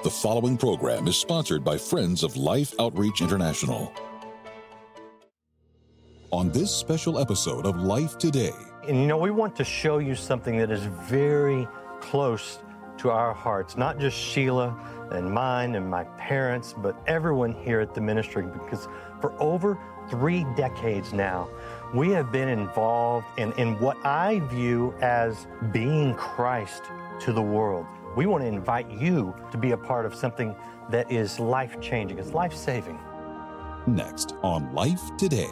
The following program is sponsored by Friends of Life Outreach International. On this special episode of Life Today. And we want to show you something that is very close to our hearts, not just Sheila and mine and my parents, but everyone here at the ministry, because for over 3 decades now, we have been involved in what I view as being Christ to the world. We want to invite you to be a part of something that is life-changing, it's life-saving. Next on Life Today.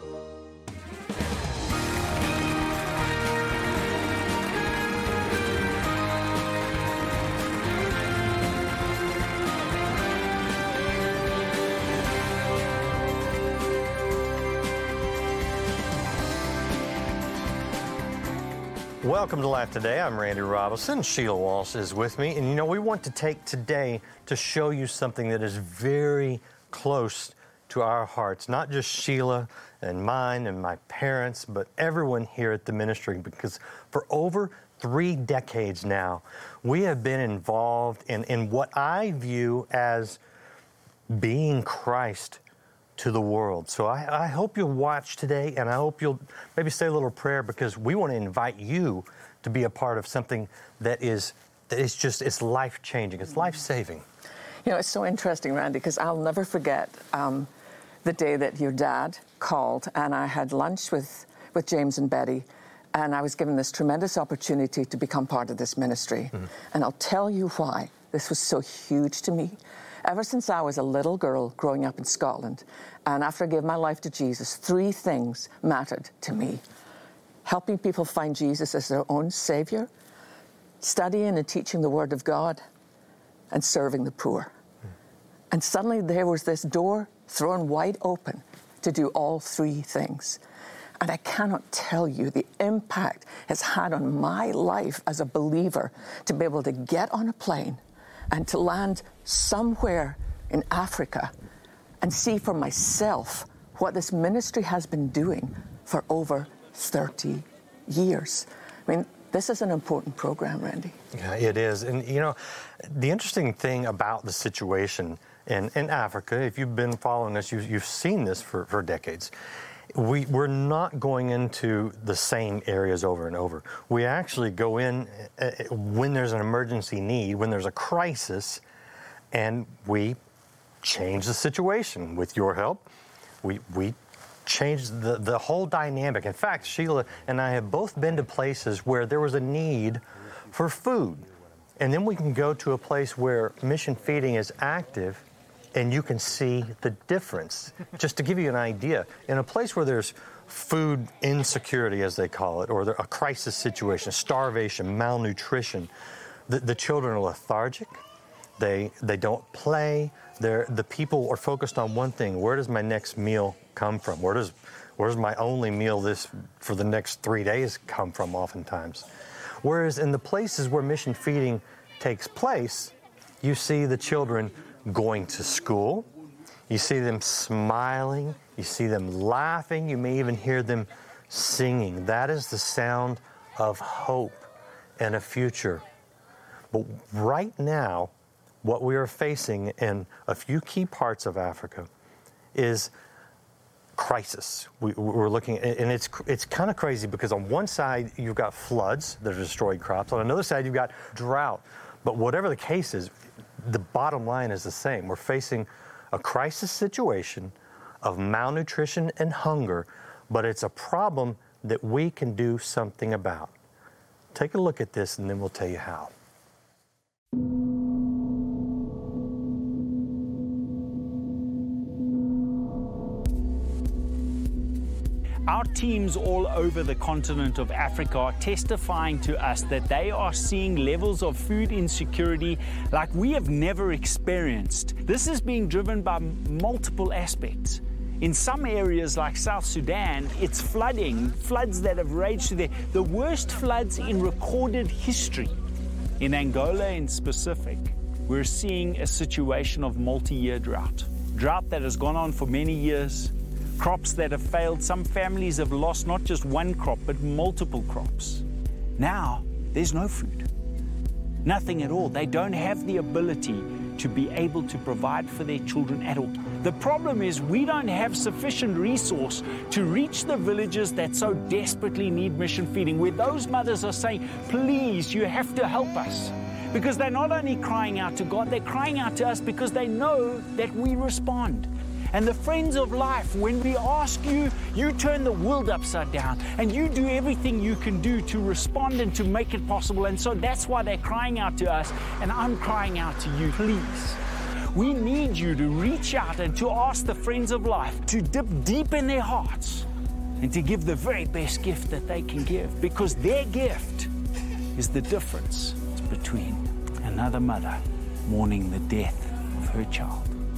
Welcome to Life Today. I'm Randy Robinson. Sheila Walsh is with me. And we want to take today to show you something that is very close to our hearts, not just Sheila and mine and my parents, but everyone here at the ministry, because for over 3 decades now, we have been involved in what I view as being Christ to the world. So I hope you'll watch today, and I hope you'll maybe say a little prayer, because we want to invite you to be a part of something that is it's life-changing, it's life-saving. It's so interesting, Randy, because I'll never forget the day that your dad called, and I had lunch with James and Betty, and I was given this tremendous opportunity to become part of this ministry. Mm-hmm. And I'll tell you why this was so huge to me. Ever since I was a little girl growing up in Scotland, and after I gave my life to Jesus, 3 things mattered to me. Helping people find Jesus as their own Savior, studying and teaching the Word of God, and serving the poor. And suddenly there was this door thrown wide open to do all 3 things. And I cannot tell you the impact it's had on my life as a believer to be able to get on a plane and to land somewhere in Africa and see for myself what this ministry has been doing for over 30 years. I mean, this is an important program, Randy. Yeah, it is. And, the interesting thing about the situation in Africa, if you've been following us, you've seen this for decades. We're not going into the same areas over and over. We actually go in when there's an emergency need, when there's a crisis, and we change the situation. With your help, we change the whole dynamic. In fact, Sheila and I have both been to places where there was a need for food. And then we can go to a place where mission feeding is active, and you can see the difference. Just to give you an idea, in a place where there's food insecurity, as they call it, or a crisis situation, starvation, malnutrition, the children are lethargic. They don't play. The people are focused on one thing: where does my next meal come from? Where's my only meal for the next 3 days come from? Oftentimes, whereas in the places where mission feeding takes place, you see the children going to school, you see them smiling, you see them laughing, you may even hear them singing. That is the sound of hope and a future. But right now, what we are facing in a few key parts of Africa is crisis. We're looking, and it's kind of crazy, because on one side you've got floods that have destroyed crops, on another side you've got drought. But whatever the case is, the bottom line is the same. We're facing a crisis situation of malnutrition and hunger, but it's a problem that we can do something about. Take a look at this, and then we'll tell you how. Our teams all over the continent of Africa are testifying to us that they are seeing levels of food insecurity like we have never experienced. This is being driven by multiple aspects. In some areas like South Sudan, it's floods that have raged through there, the worst floods in recorded history. In Angola in specific, we're seeing a situation of multi-year drought that has gone on for many years. Crops that have failed. Some families have lost not just one crop, but multiple crops. Now, there's no food. Nothing at all. They don't have the ability to be able to provide for their children at all. The problem is we don't have sufficient resource to reach the villages that so desperately need mission feeding, where those mothers are saying, please, you have to help us. Because they're not only crying out to God, they're crying out to us because they know that we respond. And the Friends of Life, when we ask you, you turn the world upside down and you do everything you can do to respond and to make it possible. And so that's why they're crying out to us, and I'm crying out to you, please. We need you to reach out and to ask the Friends of Life to dip deep in their hearts and to give the very best gift that they can give, because their gift is the difference between another mother mourning the death of her child.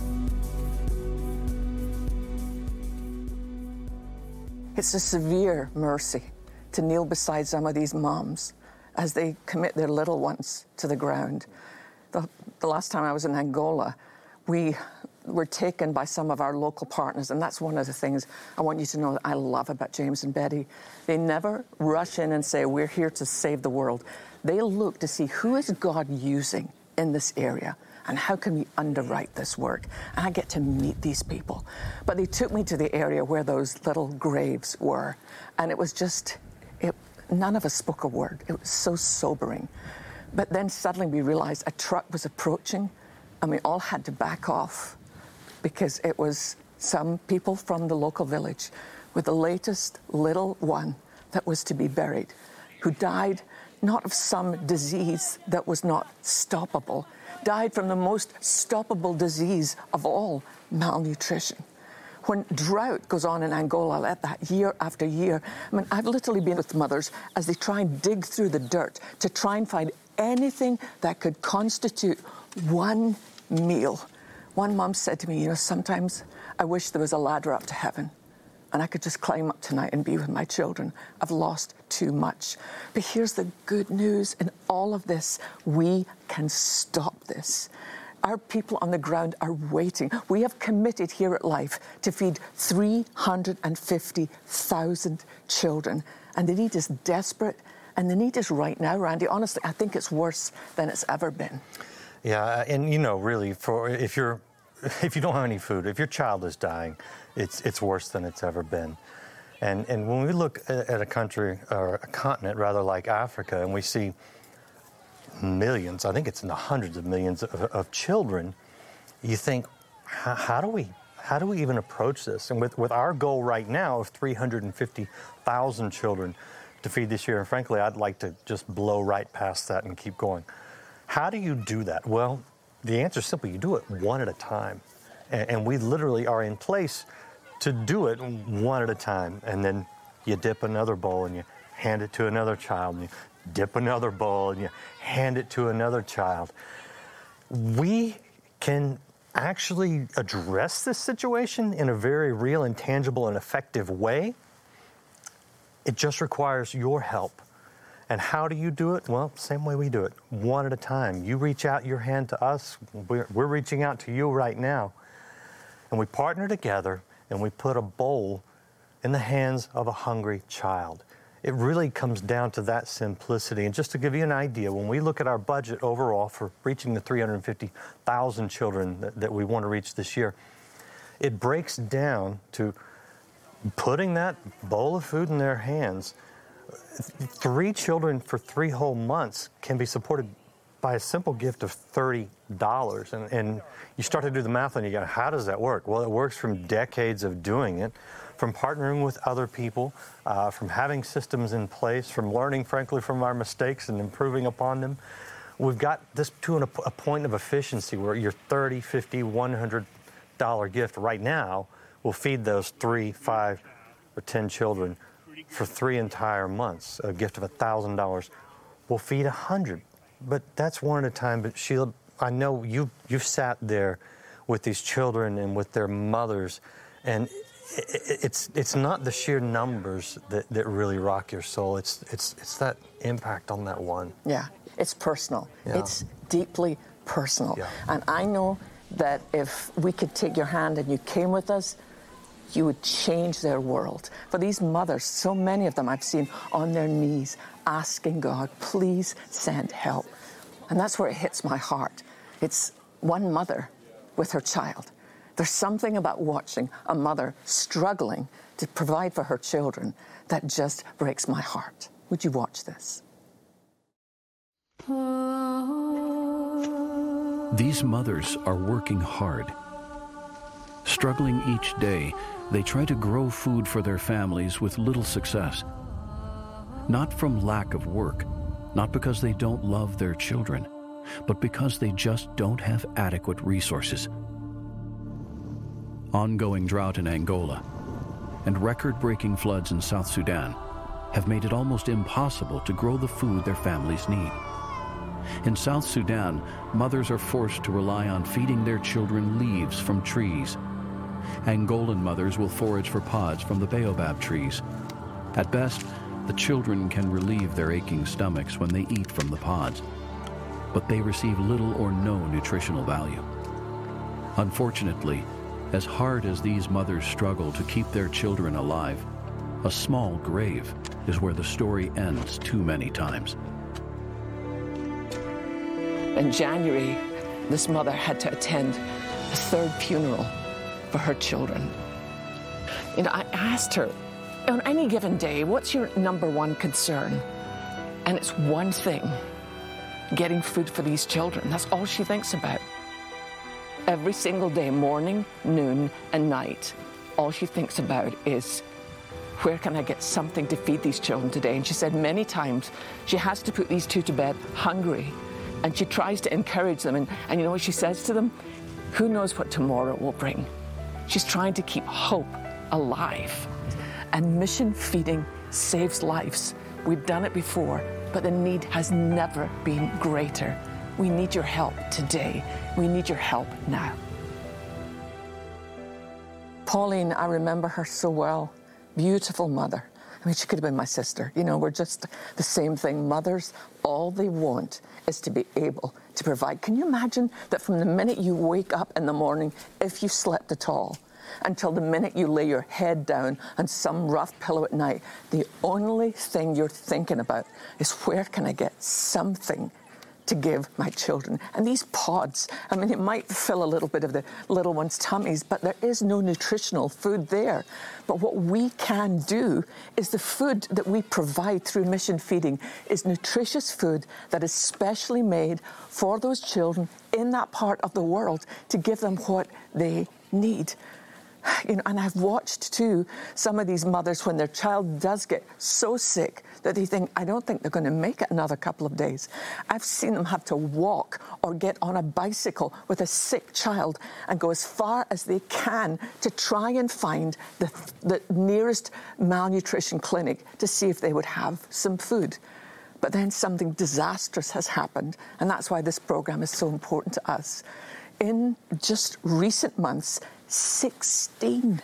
It's a severe mercy to kneel beside some of these moms as they commit their little ones to the ground. The last time I was in Angola, we were taken by some of our local partners, and that's one of the things I want you to know that I love about James and Betty. They never rush in and say, we're here to save the world. They look to see who is God using in this area and how can we underwrite this work. And I get to meet these people. But they took me to the area where those little graves were, and it was just, none of us spoke a word. It was so sobering. But then suddenly we realized a truck was approaching, and we all had to back off because it was some people from the local village with the latest little one that was to be buried, who died not of some disease that was not stoppable, died from the most stoppable disease of all, malnutrition. When drought goes on in Angola like that year after year, I mean, I've literally been with mothers as they try and dig through the dirt to try and find anything that could constitute one meal. One mom said to me, you know, sometimes I wish there was a ladder up to heaven and I could just climb up tonight and be with my children. I've lost too much. But here's the good news in all of this. We can stop this. Our people on the ground are waiting. We have committed here at Life to feed 350,000 children. And the need is desperate. And the need is right now, Randy. Honestly, I think it's worse than it's ever been. Yeah, and you know, really, if you don't have any food, if your child is dying, it's worse than it's ever been. And when we look at a country, or a continent rather, like Africa, and we see millions, I think it's in the hundreds of millions of children, you think, how do we even approach this? And with our goal right now of 350,000 children to feed this year, and frankly, I'd like to just blow right past that and keep going. How do you do that? Well, the answer is simple. You do it one at a time. And we literally are in place to do it one at a time. And then you dip another bowl and you hand it to another child, and you dip another bowl and you hand it to another child. We can actually address this situation in a very real and tangible and effective way. It just requires your help. And how do you do it? Well, same way we do it, one at a time. You reach out your hand to us. We're reaching out to you right now. And we partner together and we put a bowl in the hands of a hungry child. It really comes down to that simplicity. And just to give you an idea, when we look at our budget overall for reaching the 350,000 children that we want to reach this year, it breaks down to putting that bowl of food in their hands. 3 children for 3 whole months can be supported by a simple gift of $30. And you start to do the math and you go, how does that work? Well, it works from decades of doing it, from partnering with other people, from having systems in place, from learning, frankly, from our mistakes and improving upon them. We've got this to a point of efficiency where your $30, $50, $100 gift right now will feed those 3, 5, or 10 children for 3 entire months. A gift of $1,000 will feed 100. But that's one at a time. But Sheila, I know you've sat there with these children and with their mothers, and it's not the sheer numbers that really rock your soul. It's that impact on that one. Yeah, it's personal. Yeah. It's deeply personal. Yeah. And I know that if we could take your hand and you came with us, you would change their world. For these mothers, so many of them I've seen on their knees asking God, please send help. And that's where it hits my heart. It's one mother with her child. There's something about watching a mother struggling to provide for her children that just breaks my heart. Would you watch this? These mothers are working hard. Struggling each day, they try to grow food for their families with little success. Not from lack of work, not because they don't love their children, but because they just don't have adequate resources. Ongoing drought in Angola and record-breaking floods in South Sudan have made it almost impossible to grow the food their families need. In South Sudan, mothers are forced to rely on feeding their children leaves from trees. Angolan mothers will forage for pods from the baobab trees. At best, the children can relieve their aching stomachs when they eat from the pods, but they receive little or no nutritional value. Unfortunately, as hard as these mothers struggle to keep their children alive, a small grave is where the story ends too many times. In January, this mother had to attend a third funeral for her children. I asked her, on any given day, what's your number one concern? And it's one thing, getting food for these children. That's all she thinks about. Every single day, morning, noon, and night, all she thinks about is, where can I get something to feed these children today? And she said many times she has to put these two to bed hungry. And she tries to encourage them. And you know what she says to them? Who knows what tomorrow will bring? She's trying to keep hope alive. And mission feeding saves lives. We've done it before, but the need has never been greater. We need your help today. We need your help now. Pauline, I remember her so well. Beautiful mother. I mean, she could have been my sister. We're just the same thing. Mothers, all they want is to be able to provide. Can you imagine that from the minute you wake up in the morning, if you slept at all, until the minute you lay your head down on some rough pillow at night, the only thing you're thinking about is, where can I get something to give my children? And these pods, I mean, it might fill a little bit of the little ones' tummies, but there is no nutritional food there. But what we can do is the food that we provide through mission feeding is nutritious food that is specially made for those children in that part of the world to give them what they need. And I've watched too some of these mothers when their child does get so sick that they think, I don't think they're going to make it another couple of days. I've seen them have to walk or get on a bicycle with a sick child and go as far as they can to try and find the nearest malnutrition clinic to see if they would have some food. But then something disastrous has happened, and that's why this program is so important to us. In just recent months, 16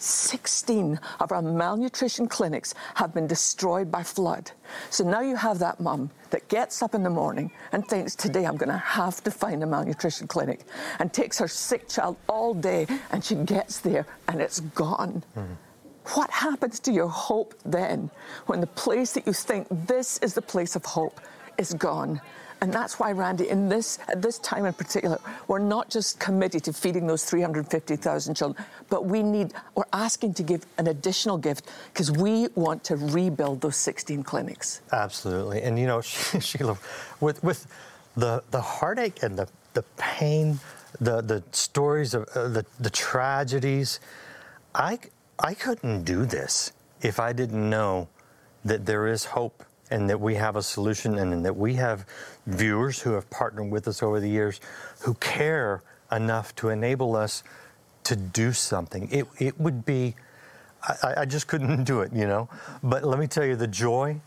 of our malnutrition clinics have been destroyed by flood. So now you have that mum that gets up in the morning and thinks, today I'm going to have to find a malnutrition clinic, and takes her sick child all day, and she gets there and it's gone. What happens to your hope then when the place that you think this is the place of hope is gone? And that's why, Randy, at this time in particular, we're not just committed to feeding those 350,000 children, but we're asking to give an additional gift because we want to rebuild those 16 clinics. Absolutely. And, Sheila, with the heartache and the pain, the stories of the tragedies, I couldn't do this if I didn't know that there is hope, and that we have a solution, and that we have viewers who have partnered with us over the years who care enough to enable us to do something. It would be, I just couldn't do it, But let me tell you, the joy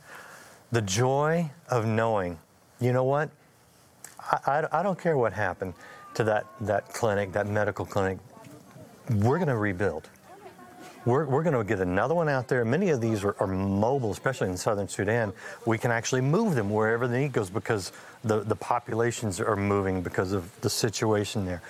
of knowing, you know what? I don't care what happened to that clinic, that medical clinic. We're going to rebuild. We're going to get another one out there. Many of these are mobile, especially in southern Sudan. We can actually move them wherever the need goes because the populations are moving because of the situation there.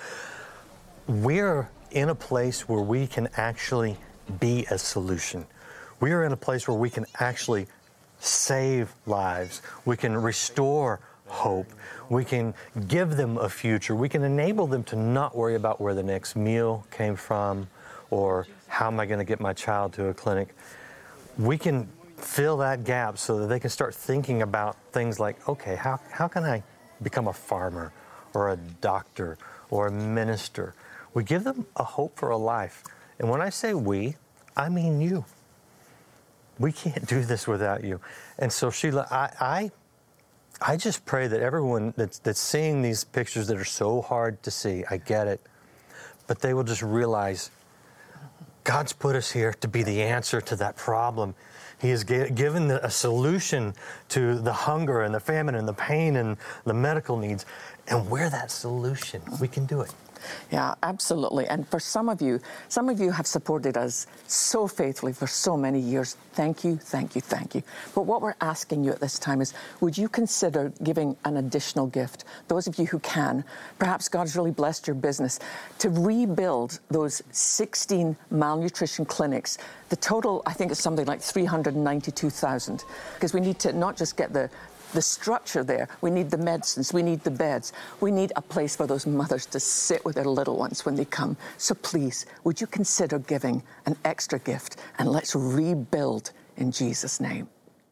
We're in a place where we can actually be a solution. We are in a place where we can actually save lives. We can restore hope. We can give them a future. We can enable them to not worry about where the next meal came from or how am I going to get my child to a clinic. We can fill that gap so that they can start thinking about things like, okay, how can I become a farmer or a doctor or a minister? We give them a hope for a life. And when I say we, I mean you. We can't do this without you. And so, Sheila, I just pray that everyone that's seeing these pictures that are so hard to see, I get it, but they will just realize God's put us here to be the answer to that problem. He has given a solution to the hunger and the famine and the pain and the medical needs. And we're that solution. We can do it. Yeah, absolutely. And for some of you have supported us so faithfully for so many years. Thank you, thank you, thank you. But what we're asking you at this time is, would you consider giving an additional gift? Those of you who can, perhaps God's really blessed your business, to rebuild those 16 malnutrition clinics. The total, I think, is something like $392,000, because we need to not just get the structure there. We need the medicines. We need the beds. We need a place for those mothers to sit with their little ones when they come. So please, would you consider giving an extra gift, and let's rebuild in Jesus' name.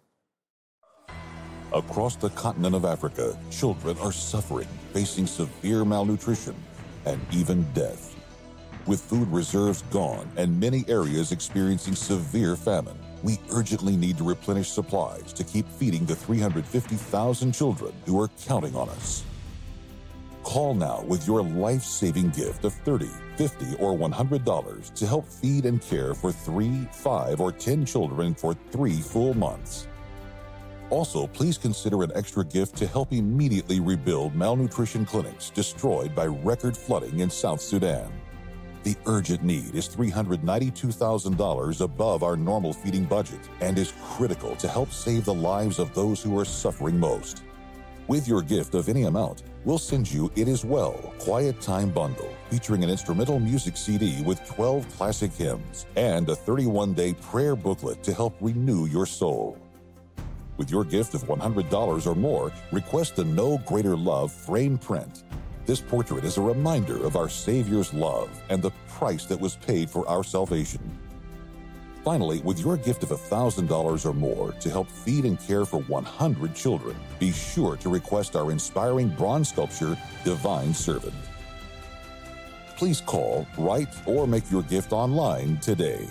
Across the continent of Africa, children are suffering, facing severe malnutrition and even death. With food reserves gone and many areas experiencing severe famine, we urgently need to replenish supplies to keep feeding the 350,000 children who are counting on us. Call now with your life-saving gift of $30, $50, or $100 to help feed and care for 3, 5, or 10 children for 3 full months. Also, please consider an extra gift to help immediately rebuild malnutrition clinics destroyed by record flooding in South Sudan. The urgent need is $392,000 above our normal feeding budget and is critical to help save the lives of those who are suffering most. With your gift of any amount, we'll send you It Is Well Quiet Time Bundle, featuring an instrumental music CD with 12 classic hymns and a 31-day prayer booklet to help renew your soul. With your gift of $100 or more, request the No Greater Love frame print. This portrait is a reminder of our Savior's love and the price that was paid for our salvation. Finally, with your gift of $1,000 or more to help feed and care for 100 children, be sure to request our inspiring bronze sculpture, Divine Servant. Please call, write, or make your gift online today.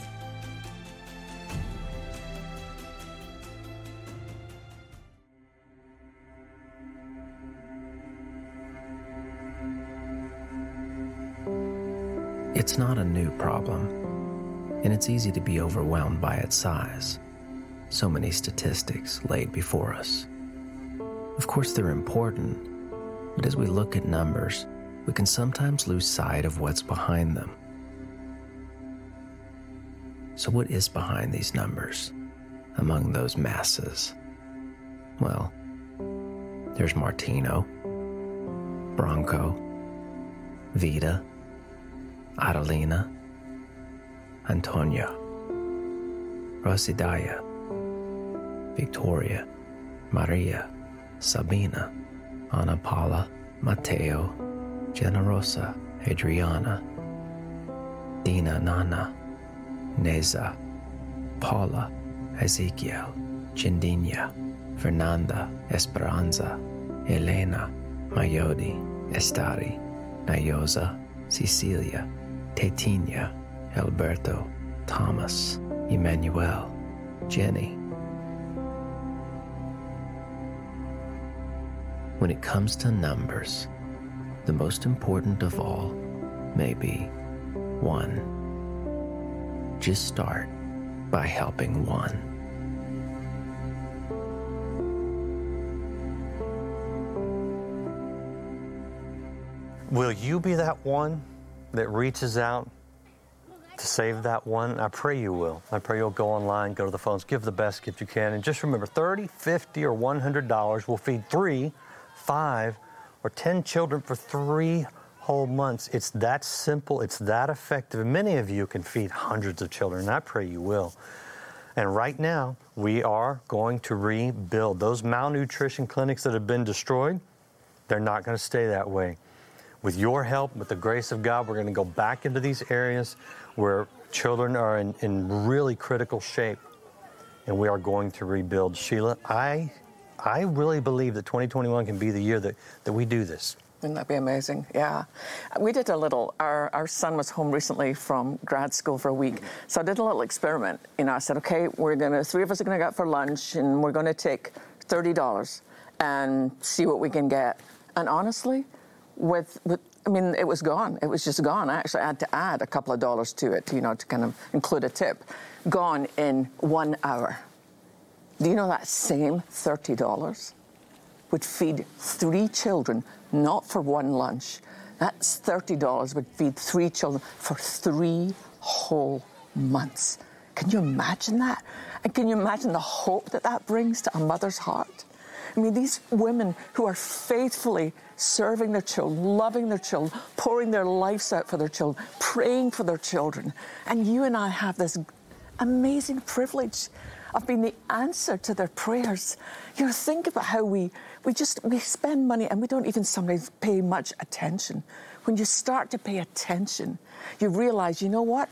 It's not a new problem, and it's easy to be overwhelmed by its size. So many statistics laid before us. Of course, they're important, but as we look at numbers, we can sometimes lose sight of what's behind them. So what is behind these numbers, among those masses? Well, there's Martino, Bronco, Vida, Adelina, Antonia, Rosidaya, Victoria, Maria, Sabina, Ana Paula, Matteo, Generosa, Adriana, Dina Nana, Neza, Paula, Ezekiel, Chindinia, Fernanda, Esperanza, Elena, Mayodi, Estari, Nayosa, Cecilia, Tetinia, Alberto, Thomas, Emmanuel, Jenny. When it comes to numbers, the most important of all may be 1. Just start by helping one. Will you be that one that reaches out to save that one? I pray you will. I pray you'll go online, go to the phones, give the best gift you can. And just remember, $30, $50, or $100 will feed 3, 5, or 10 children for 3 whole months. It's that simple. It's that effective. Many of you can feed hundreds of children, and I pray you will. And right now, we are going to rebuild. Those malnutrition clinics that have been destroyed, they're not going to stay that way. With your help, with the grace of God, we're going to go back into these areas where children are in really critical shape, and we are going to rebuild. Sheila, I really believe that 2021 can be the year that we do this. Wouldn't that be amazing? Yeah. We did a little, our son was home recently from grad school for a week. So I did a little experiment. I said, okay, three of us are going to go out for lunch and we're going to take $30 and see what we can get. And honestly, it was gone. It was just gone. I actually had to add a couple of dollars to it, to kind of include a tip. Gone in 1 hour. Do you know that same $30 would feed 3 children, not for one lunch? That's $30 would feed 3 children for 3 whole months. Can you imagine that? And can you imagine the hope that brings to a mother's heart? These women who are faithfully serving their children, loving their children, pouring their lives out for their children, praying for their children. And you and I have this amazing privilege of being the answer to their prayers. Think about how we spend money and we don't even sometimes pay much attention. When you start to pay attention, you realize, you know what?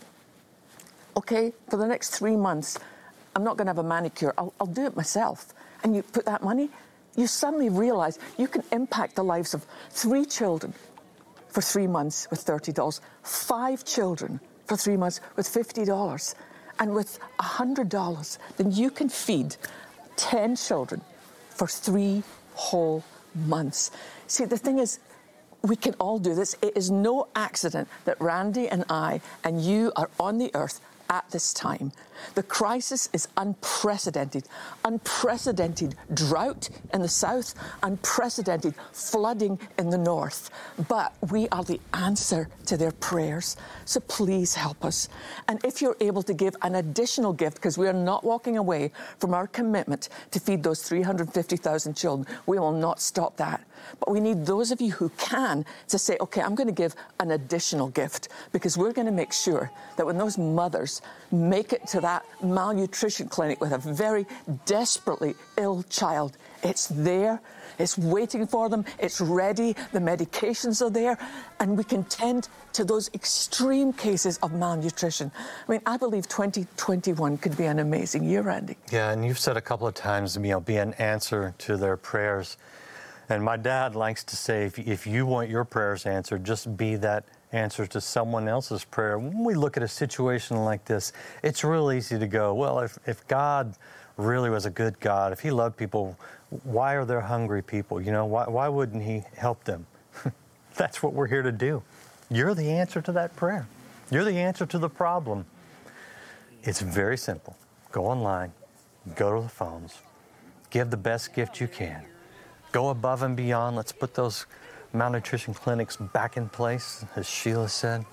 Okay, for the next 3 months, I'm not going to have a manicure. I'll do it myself. And you put that money, you suddenly realize you can impact the lives of 3 children for 3 months with $30, 5 children for 3 months with $50. And with $100, then you can feed 10 children for 3 whole months. See, the thing is, we can all do this. It is no accident that Randy and I and you are on the earth at this time. The crisis is unprecedented. Unprecedented drought in the south, unprecedented flooding in the north. But we are the answer to their prayers. So please help us. And if you're able to give an additional gift, because we are not walking away from our commitment to feed those 350,000 children, we will not stop that. But we need those of you who can to say, okay, I'm going to give an additional gift, because we're going to make sure that when those mothers make it to that malnutrition clinic with a very desperately ill child, it's there, it's waiting for them, it's ready, the medications are there, and we can tend to those extreme cases of malnutrition. I believe 2021 could be an amazing year, Randy. Yeah, and you've said a couple of times, be an answer to their prayers. And my dad likes to say, if you want your prayers answered, just be that answer to someone else's prayer. When we look at a situation like this, it's real easy to go, well, if God really was a good God, if he loved people, why are there hungry people? Why wouldn't he help them? That's what we're here to do. You're the answer to that prayer. You're the answer to the problem. It's very simple. Go online, go to the phones, give the best gift you can. Go above and beyond. Let's put those malnutrition clinics back in place, as Sheila said.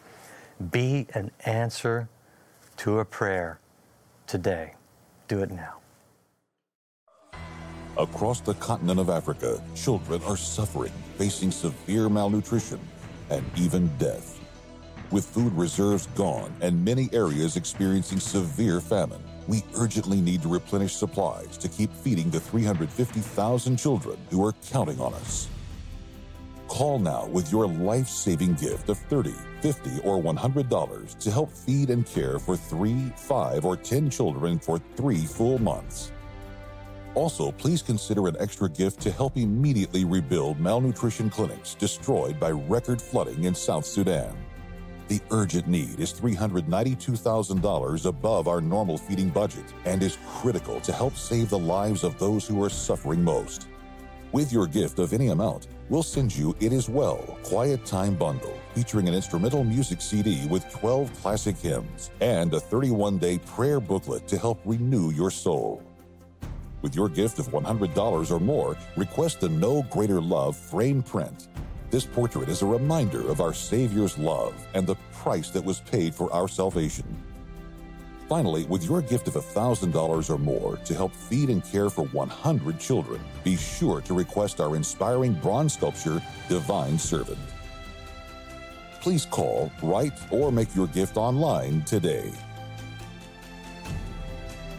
Be an answer to a prayer today. Do it now. Across the continent of Africa, children are suffering, facing severe malnutrition and even death. With food reserves gone and many areas experiencing severe famine, we urgently need to replenish supplies to keep feeding the 350,000 children who are counting on us. Call now with your life-saving gift of $30, $50, or $100 to help feed and care for 3, 5, or 10 children for 3 full months. Also, please consider an extra gift to help immediately rebuild malnutrition clinics destroyed by record flooding in South Sudan. The urgent need is $392,000 above our normal feeding budget and is critical to help save the lives of those who are suffering most. With your gift of any amount, we'll send you It Is Well Quiet Time Bundle, featuring an instrumental music CD with 12 classic hymns and a 31-day prayer booklet to help renew your soul. With your gift of $100 or more, request the No Greater Love frame print. This portrait is a reminder of our Savior's love and the price that was paid for our salvation. Finally, with your gift of $1,000 or more to help feed and care for 100 children, be sure to request our inspiring bronze sculpture, Divine Servant. Please call, write, or make your gift online today.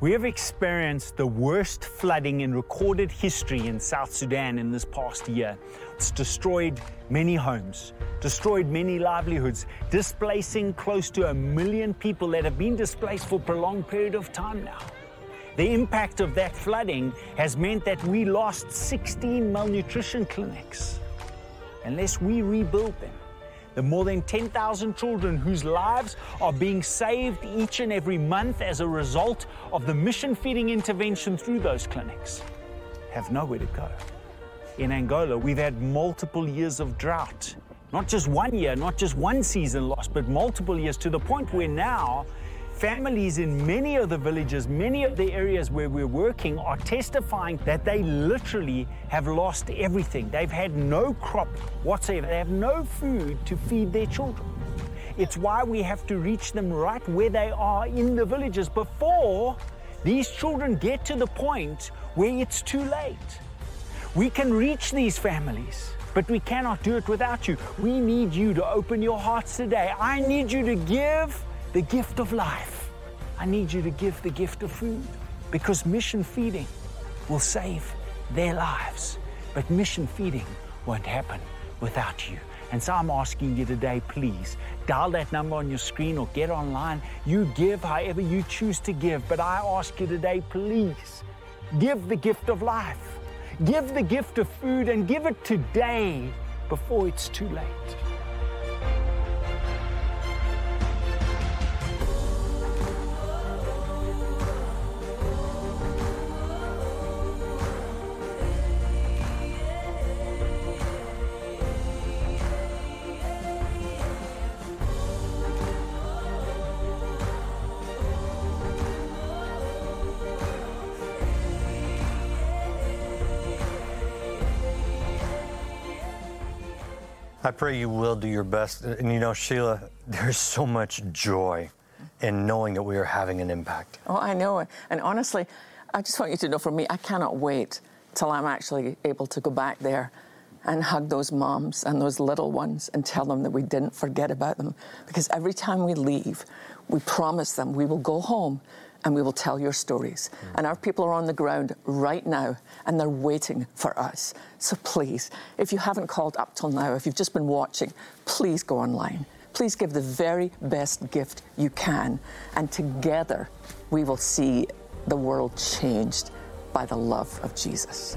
We have experienced the worst flooding in recorded history in South Sudan in this past year. It's destroyed many homes, destroyed many livelihoods, displacing close to 1 million people that have been displaced for a prolonged period of time now. The impact of that flooding has meant that we lost 16 malnutrition clinics. Unless we rebuild them, the more than 10,000 children whose lives are being saved each and every month as a result of the mission feeding intervention through those clinics have nowhere to go. In Angola, we've had multiple years of drought. Not just 1 year, not just one season lost, but multiple years, to the point where now families in many of the villages, many of the areas where we're working are testifying that they literally have lost everything. They've had no crop whatsoever. They have no food to feed their children. It's why we have to reach them right where they are in the villages before these children get to the point where it's too late. We can reach these families, but we cannot do it without you. We need you to open your hearts today. I need you to give the gift of life. I need you to give the gift of food, because mission feeding will save their lives. But mission feeding won't happen without you. And so I'm asking you today, please, dial that number on your screen or get online. You give however you choose to give. But I ask you today, please, give the gift of life. Give the gift of food, and give it today before it's too late. I pray you will do your best. And you know, Sheila, there's so much joy in knowing that we are having an impact. Oh, I know it. And honestly, I just want you to know, for me, I cannot wait till I'm actually able to go back there and hug those moms and those little ones and tell them that we didn't forget about them. Because every time we leave, we promise them we will go home and we will tell your stories. And our people are on the ground right now, and they're waiting for us. So please, if you haven't called up till now, if you've just been watching, please go online. Please give the very best gift you can, and together we will see the world changed by the love of Jesus.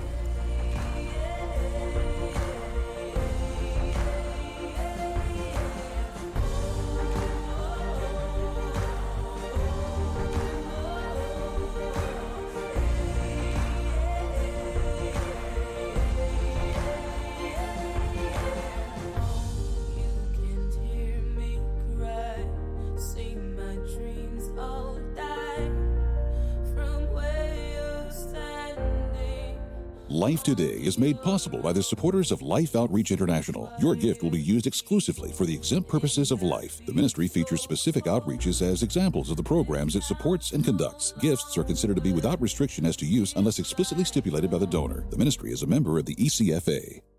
Life Today is made possible by the supporters of Life Outreach International. Your gift will be used exclusively for the exempt purposes of life. The ministry features specific outreaches as examples of the programs it supports and conducts. Gifts are considered to be without restriction as to use unless explicitly stipulated by the donor. The ministry is a member of the ECFA.